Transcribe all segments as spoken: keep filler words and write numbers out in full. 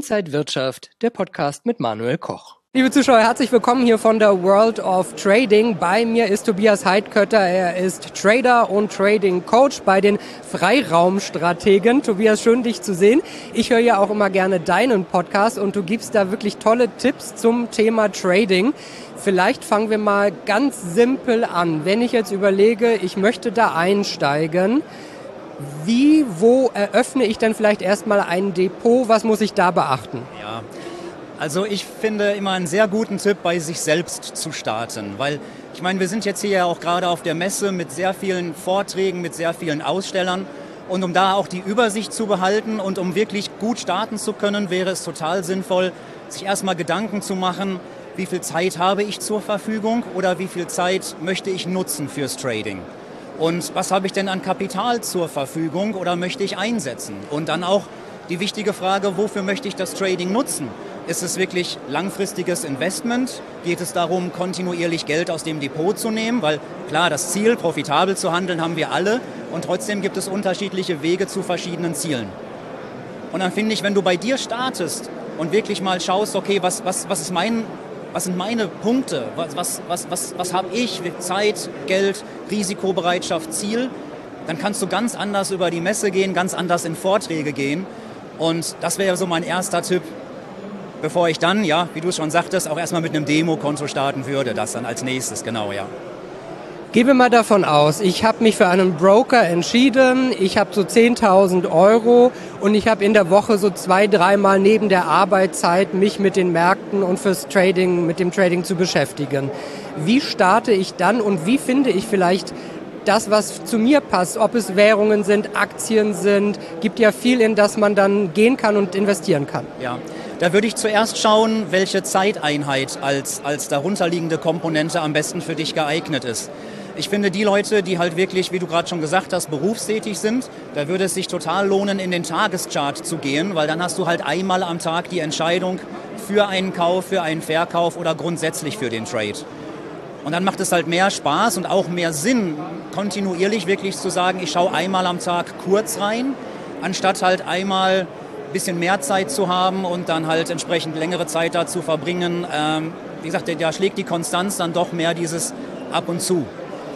Inside Wirtschaft, der Podcast mit Manuel Koch. Liebe Zuschauer, herzlich willkommen hier von der World of Trading. Bei mir ist Tobias Heidkötter. Er ist Trader und Trading Coach bei den Freiraumstrategen. Tobias, schön dich zu sehen. Ich höre ja auch immer gerne deinen Podcast und du gibst da wirklich tolle Tipps zum Thema Trading. Vielleicht fangen wir mal ganz simpel an. Wenn ich jetzt überlege, ich möchte da einsteigen, wie, wo eröffne ich denn vielleicht erstmal ein Depot? Was muss ich da beachten? Ja, also ich finde immer einen sehr guten Tipp, bei sich selbst zu starten, weil ich meine, wir sind jetzt hier ja auch gerade auf der Messe mit sehr vielen Vorträgen, mit sehr vielen Ausstellern und um da auch die Übersicht zu behalten und um wirklich gut starten zu können, wäre es total sinnvoll, sich erstmal Gedanken zu machen, wie viel Zeit habe ich zur Verfügung oder wie viel Zeit möchte ich nutzen fürs Trading. Und was habe ich denn an Kapital zur Verfügung oder möchte ich einsetzen? Und dann auch die wichtige Frage, wofür möchte ich das Trading nutzen? Ist es wirklich langfristiges Investment? Geht es darum, kontinuierlich Geld aus dem Depot zu nehmen? Weil klar, das Ziel, profitabel zu handeln, haben wir alle. Und trotzdem gibt es unterschiedliche Wege zu verschiedenen Zielen. Und dann finde ich, wenn du bei dir startest und wirklich mal schaust, okay, was, was, was ist mein... Was sind meine Punkte? Was, was, was, was, was habe ich? Zeit, Geld, Risikobereitschaft, Ziel? Dann kannst du ganz anders über die Messe gehen, ganz anders in Vorträge gehen. Und das wäre so mein erster Tipp, bevor ich dann, ja, wie du schon sagtest, auch erstmal mit einem Demokonto starten würde. Das dann als nächstes, genau, ja. Gehen wir mal davon aus, ich habe mich für einen Broker entschieden, ich habe so zehntausend Euro und ich habe in der Woche so zwei, dreimal neben der Arbeitszeit mich mit den Märkten und fürs Trading, mit dem Trading zu beschäftigen. Wie starte ich dann und wie finde ich vielleicht das, was zu mir passt? Ob es Währungen sind, Aktien sind, gibt ja viel, in das man dann gehen kann und investieren kann. Ja. Da würde ich zuerst schauen, welche Zeiteinheit als, als darunterliegende Komponente am besten für dich geeignet ist. Ich finde, die Leute, die halt wirklich, wie du gerade schon gesagt hast, berufstätig sind, da würde es sich total lohnen, in den Tageschart zu gehen, weil dann hast du halt einmal am Tag die Entscheidung für einen Kauf, für einen Verkauf oder grundsätzlich für den Trade. Und dann macht es halt mehr Spaß und auch mehr Sinn, kontinuierlich wirklich zu sagen, ich schaue einmal am Tag kurz rein, anstatt halt einmal ein bisschen mehr Zeit zu haben und dann halt entsprechend längere Zeit da zu verbringen. Ähm, wie gesagt, da schlägt die Konstanz dann doch mehr dieses ab und zu.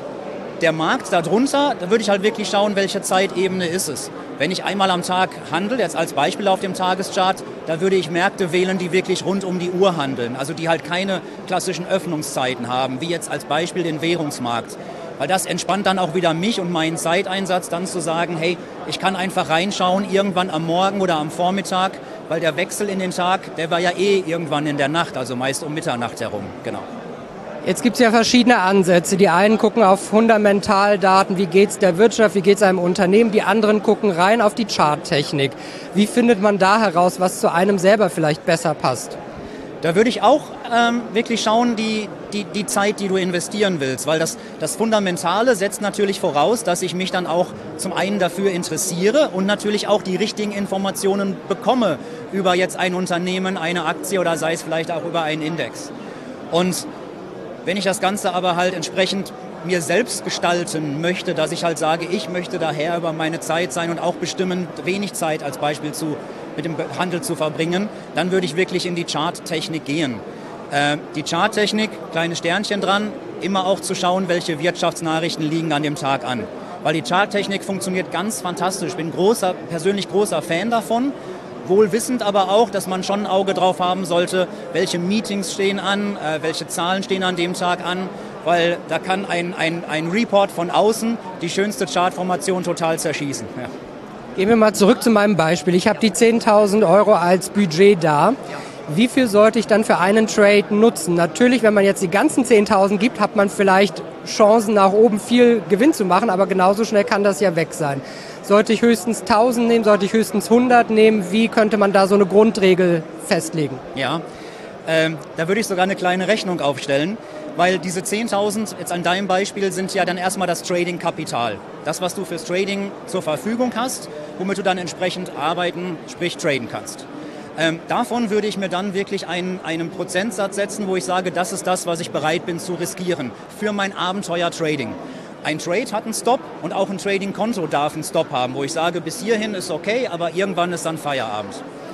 Der Markt darunter, da würde ich halt wirklich schauen, welche Zeitebene ist es. Wenn ich einmal am Tag handle, jetzt als Beispiel auf dem Tageschart, da würde ich Märkte wählen, die wirklich rund um die Uhr handeln. Also die halt keine klassischen Öffnungszeiten haben, wie jetzt als Beispiel den Währungsmarkt. Weil das entspannt dann auch wieder mich und meinen Zeiteinsatz, dann zu sagen, hey, ich kann einfach reinschauen, irgendwann am Morgen oder am Vormittag, weil der Wechsel in den Tag, der war ja eh irgendwann in der Nacht, also meist um Mitternacht herum, genau. Jetzt gibt es ja verschiedene Ansätze. Die einen gucken auf Fundamentaldaten, wie geht es der Wirtschaft, wie geht es einem Unternehmen. Die anderen gucken rein auf die Charttechnik. Wie findet man da heraus, was zu einem selber vielleicht besser passt? Da würde ich auch ähm, wirklich schauen, die, die, die Zeit, die du investieren willst. Weil das, das Fundamentale setzt natürlich voraus, dass ich mich dann auch zum einen dafür interessiere und natürlich auch die richtigen Informationen bekomme über jetzt ein Unternehmen, eine Aktie oder sei es vielleicht auch über einen Index. Und wenn ich das Ganze aber halt entsprechend mir selbst gestalten möchte, dass ich halt sage, ich möchte daher über meine Zeit sein und auch bestimmen, wenig Zeit als Beispiel zu, mit dem Handel zu verbringen, dann würde ich wirklich in die Charttechnik gehen. Äh, die Charttechnik, kleine Sternchen dran, immer auch zu schauen, welche Wirtschaftsnachrichten liegen an dem Tag an. Weil die Charttechnik funktioniert ganz fantastisch. Ich bin großer, persönlich großer Fan davon. Wohl wissend aber auch, dass man schon ein Auge drauf haben sollte, welche Meetings stehen an, äh, welche Zahlen stehen an dem Tag an, weil da kann ein, ein, ein Report von außen die schönste Chartformation total zerschießen. Ja. Gehen wir mal zurück zu meinem Beispiel. Ich habe die zehntausend Euro als Budget da. Wie viel sollte ich dann für einen Trade nutzen? Natürlich, wenn man jetzt die ganzen zehntausend gibt, hat man vielleicht Chancen nach oben viel Gewinn zu machen, aber genauso schnell kann das ja weg sein. Sollte ich höchstens tausend nehmen, sollte ich höchstens hundert nehmen? Wie könnte man da so eine Grundregel festlegen? Ja, ähm, da würde ich sogar eine kleine Rechnung aufstellen, weil diese zehntausend, jetzt an deinem Beispiel, sind ja dann erstmal das Trading-Kapital. Das, was du fürs Trading zur Verfügung hast, womit du dann entsprechend arbeiten, sprich traden kannst. Ähm, davon würde ich mir dann wirklich einen, einen Prozentsatz setzen, wo ich sage, das ist das, was ich bereit bin zu riskieren für mein Abenteuer Trading. Ein Trade hat einen Stop und auch ein Trading-Konto darf einen Stop haben, wo ich sage, bis hierhin ist okay, aber irgendwann ist dann Feierabend.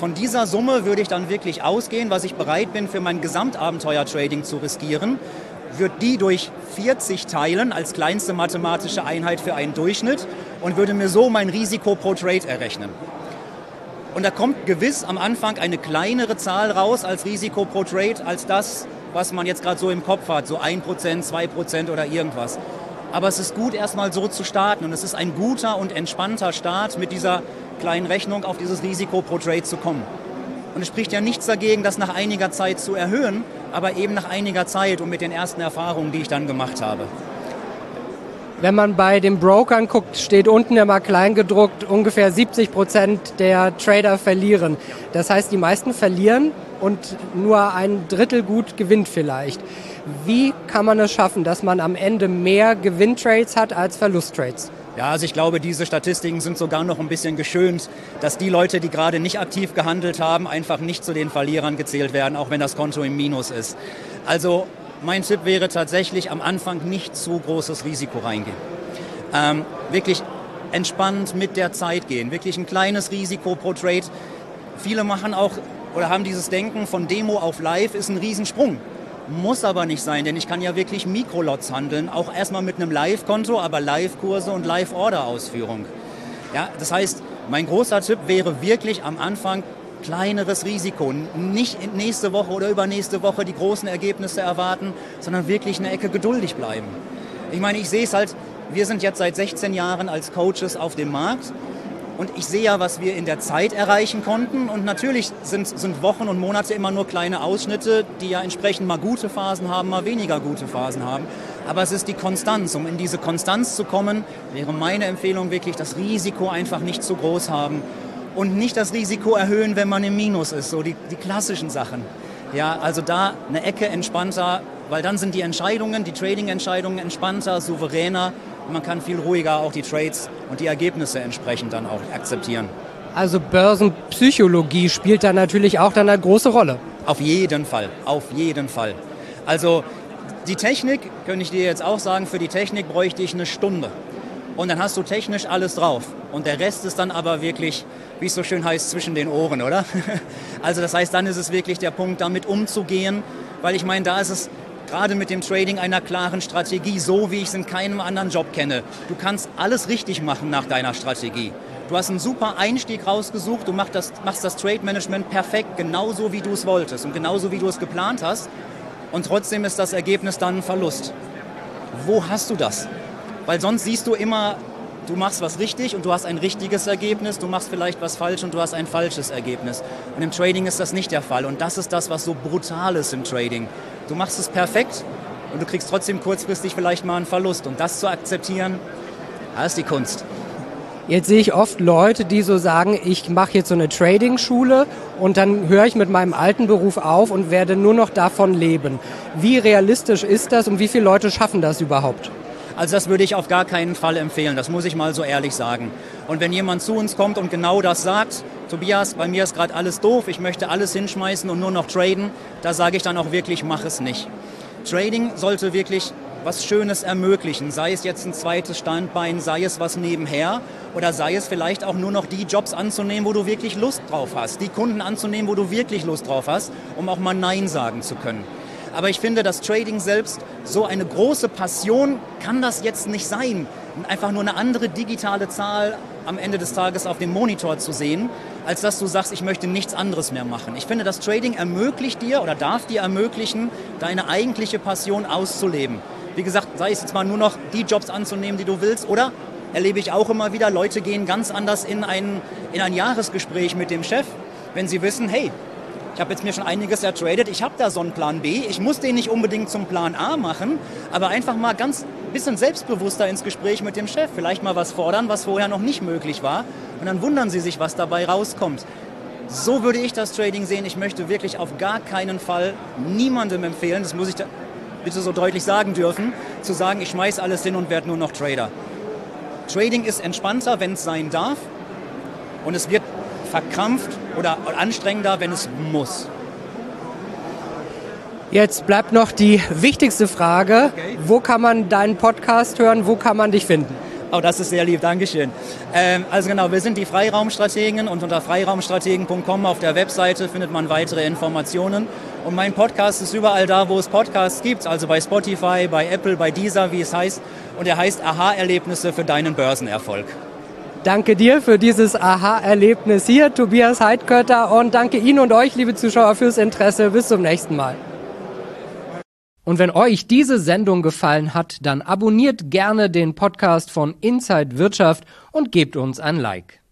von dieser Summe würde ich dann wirklich ausgehen, was ich bereit bin, für mein Gesamtabenteuer-Trading zu riskieren, würde die durch vierzig teilen als kleinste mathematische Einheit für einen Durchschnitt und würde mir so mein Risiko pro Trade errechnen. Und da kommt gewiss am Anfang eine kleinere Zahl raus als Risiko pro Trade, als das, was man jetzt gerade so im Kopf hat, so ein Prozent, zwei Prozent oder irgendwas. Aber es ist gut, erstmal so zu starten und es ist ein guter und entspannter Start, mit dieser kleinen Rechnung auf dieses Risiko pro Trade zu kommen. Und es spricht ja nichts dagegen, das nach einiger Zeit zu erhöhen, aber eben nach einiger Zeit und mit den ersten Erfahrungen, die ich dann gemacht habe. Wenn man bei den Brokern guckt, steht unten immer klein gedruckt, ungefähr siebzig Prozent der Trader verlieren. Das heißt, die meisten verlieren und nur ein Drittel gut gewinnt vielleicht. Wie kann man es schaffen, dass man am Ende mehr Gewinntrades hat als Verlusttrades? Ja, also ich glaube, diese Statistiken sind sogar noch ein bisschen geschönt, dass die Leute, die gerade nicht aktiv gehandelt haben, einfach nicht zu den Verlierern gezählt werden, auch wenn das Konto im Minus ist. Also mein Tipp wäre tatsächlich am Anfang nicht zu großes Risiko reingehen. Ähm, wirklich entspannt mit der Zeit gehen, wirklich ein kleines Risiko pro Trade. Viele machen auch oder haben dieses Denken von Demo auf Live ist ein Riesensprung. Muss aber nicht sein, denn ich kann ja wirklich Mikrolots handeln, auch erstmal mit einem Live-Konto, aber Live-Kurse und Live-Order-Ausführung. Ja, das heißt, mein großer Tipp wäre wirklich am Anfang kleineres Risiko. Nicht nächste Woche oder übernächste Woche die großen Ergebnisse erwarten, sondern wirklich eine Ecke geduldig bleiben. Ich meine, ich sehe es halt, wir sind jetzt seit sechzehn Jahren als Coaches auf dem Markt. Und ich sehe ja, was wir in der Zeit erreichen konnten. Und natürlich sind, sind Wochen und Monate immer nur kleine Ausschnitte, die ja entsprechend mal gute Phasen haben, mal weniger gute Phasen haben. Aber es ist die Konstanz. Um in diese Konstanz zu kommen, wäre meine Empfehlung wirklich, das Risiko einfach nicht zu groß haben. Und nicht das Risiko erhöhen, wenn man im Minus ist. So die, die klassischen Sachen. Ja, also da eine Ecke entspannter, weil dann sind die Entscheidungen, die Trading-Entscheidungen entspannter, souveräner. Und man kann viel ruhiger auch die Trades und die Ergebnisse entsprechend dann auch akzeptieren. Also Börsenpsychologie spielt da natürlich auch dann eine große Rolle. Auf jeden Fall, auf jeden Fall. Also die Technik, könnte ich dir jetzt auch sagen, für die Technik bräuchte ich eine Stunde. Und dann hast du technisch alles drauf. Und der Rest ist dann aber wirklich, wie es so schön heißt, zwischen den Ohren, oder? Also das heißt, dann ist es wirklich der Punkt, damit umzugehen. Weil ich meine, da ist es gerade mit dem Trading einer klaren Strategie, so wie ich es in keinem anderen Job kenne. Du kannst alles richtig machen nach deiner Strategie. Du hast einen super Einstieg rausgesucht, du machst das, machst das Trade-Management perfekt, genauso wie du es wolltest und genauso wie du es geplant hast. Und trotzdem ist das Ergebnis dann ein Verlust. Wo hast du das? Weil sonst siehst du immer, du machst was richtig und du hast ein richtiges Ergebnis, du machst vielleicht was falsch und du hast ein falsches Ergebnis. Und im Trading ist das nicht der Fall. Und das ist das, was so brutal ist im Trading. Du machst es perfekt und du kriegst trotzdem kurzfristig vielleicht mal einen Verlust. Und das zu akzeptieren, das ist die Kunst. Jetzt sehe ich oft Leute, die so sagen, ich mache jetzt so eine Trading-Schule und dann höre ich mit meinem alten Beruf auf und werde nur noch davon leben. Wie realistisch ist das und wie viele Leute schaffen das überhaupt? Also das würde ich auf gar keinen Fall empfehlen, das muss ich mal so ehrlich sagen. Und wenn jemand zu uns kommt und genau das sagt, Tobias, bei mir ist gerade alles doof, ich möchte alles hinschmeißen und nur noch traden, da sage ich dann auch wirklich, mach es nicht. Trading sollte wirklich was Schönes ermöglichen, sei es jetzt ein zweites Standbein, sei es was nebenher oder sei es vielleicht auch nur noch die Jobs anzunehmen, wo du wirklich Lust drauf hast, die Kunden anzunehmen, wo du wirklich Lust drauf hast, um auch mal Nein sagen zu können. Aber ich finde, das Trading selbst, so eine große Passion kann das jetzt nicht sein. Einfach nur eine andere digitale Zahl am Ende des Tages auf dem Monitor zu sehen, als dass du sagst, ich möchte nichts anderes mehr machen. Ich finde, das Trading ermöglicht dir oder darf dir ermöglichen, deine eigentliche Passion auszuleben. Wie gesagt, sei es jetzt mal nur noch die Jobs anzunehmen, die du willst, oder erlebe ich auch immer wieder, Leute gehen ganz anders in ein, in ein Jahresgespräch mit dem Chef, wenn sie wissen, hey, ich habe jetzt mir schon einiges ertradet, ich habe da so einen Plan B, ich muss den nicht unbedingt zum Plan A machen, aber einfach mal ganz bisschen selbstbewusster ins Gespräch mit dem Chef, vielleicht mal was fordern, was vorher noch nicht möglich war und dann wundern sie sich, was dabei rauskommt. So würde ich das Trading sehen, ich möchte wirklich auf gar keinen Fall niemandem empfehlen, das muss ich da bitte so deutlich sagen dürfen, zu sagen, ich schmeiß alles hin und werde nur noch Trader. Trading ist entspannter, wenn es sein darf und es wird verkrampft oder anstrengender, wenn es muss. Jetzt bleibt noch die wichtigste Frage. Okay. Wo kann man deinen Podcast hören? Wo kann man dich finden? Oh, das ist sehr lieb, Dankeschön. Ähm, also genau, wir sind die Freiraumstrategen und unter freiraumstrategen punkt com auf der Webseite findet man weitere Informationen. Und mein Podcast ist überall da, wo es Podcasts gibt, also bei Spotify, bei Apple, bei Deezer, wie es heißt. Und er heißt Aha-Erlebnisse für deinen Börsenerfolg. Danke dir für dieses Aha-Erlebnis hier, Tobias Heidkötter, und danke Ihnen und euch, liebe Zuschauer, fürs Interesse. Bis zum nächsten Mal. Und wenn euch diese Sendung gefallen hat, dann abonniert gerne den Podcast von Inside Wirtschaft und gebt uns ein Like.